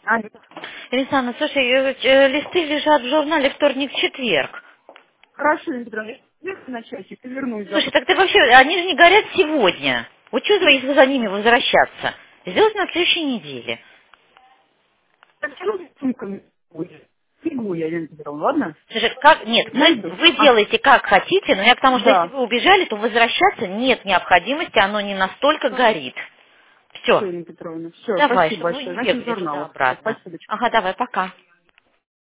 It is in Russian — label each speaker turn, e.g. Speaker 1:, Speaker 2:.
Speaker 1: А,
Speaker 2: Александра, слушай, листы лежат в журнале вторник-четверг.
Speaker 1: хорошо, Елена Петровна, я на часик и вернусь
Speaker 2: Слушай,
Speaker 1: завтра.
Speaker 2: так ты вообще, они же не горят сегодня. Вот что за ними возвращаться? Сделать на следующей неделе.
Speaker 1: Так, что с сумками будет? Фигу я, Елена Петровна, ладно?
Speaker 2: Слушай, как, нет,
Speaker 1: Найду.
Speaker 2: вы делаете как хотите, но я к тому, что если
Speaker 1: Да.
Speaker 2: вы убежали, то возвращаться нет необходимости, оно не настолько горит. Все,
Speaker 1: Все, Елена Петровна, все,
Speaker 2: давай,
Speaker 1: спасибо
Speaker 2: чтобы вы
Speaker 1: большое.
Speaker 2: не
Speaker 1: Значит, в
Speaker 2: бегали
Speaker 1: журналах.
Speaker 2: туда-обратно.
Speaker 1: Спасибо.
Speaker 2: Ага, давай, пока.